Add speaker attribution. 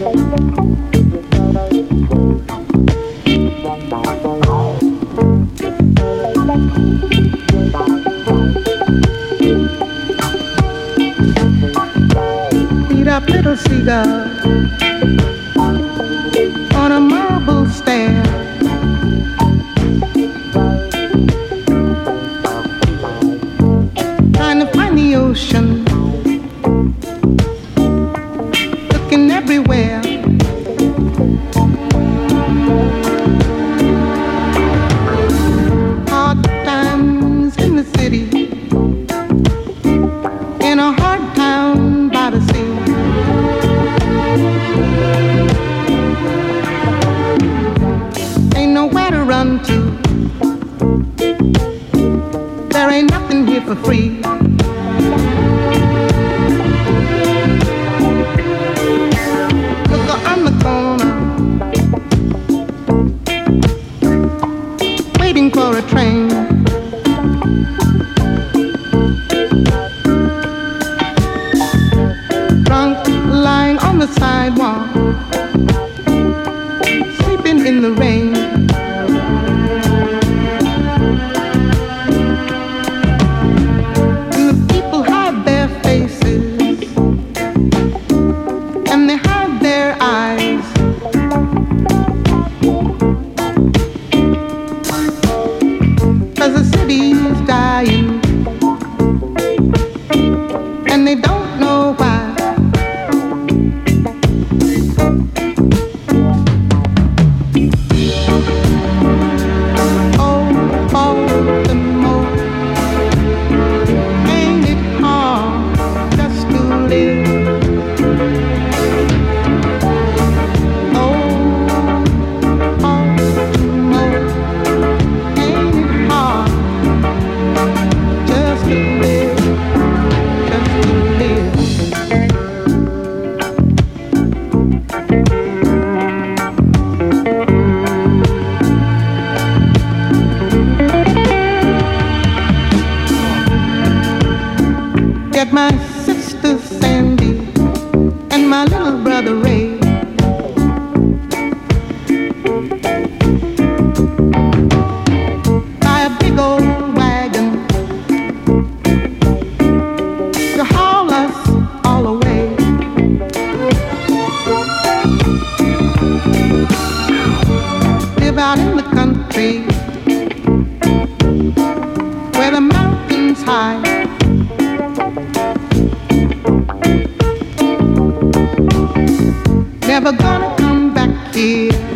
Speaker 1: Beat up little seagull on a marble stair. Trying to find the ocean, looking everywhere. Hard times in the city, in a hard town by the sea. Ain't nowhere to run to, there ain't nothing here for free. Look on the corner, waiting for a train. Drunk, lying on the sidewalk, sleeping in the rain. And the people hide their faces, and they hide their eyes. Cause the city's dying, and they don't know why. Oh, Baltimore, ain't it hard just to live? Oh, Baltimore, ain't it hard just to live, just to live? Get my sister Sandy and my little brother Ray. Buy a big old wagon to haul us all away. Live out in the country where the mountains high. Never gonna come back here.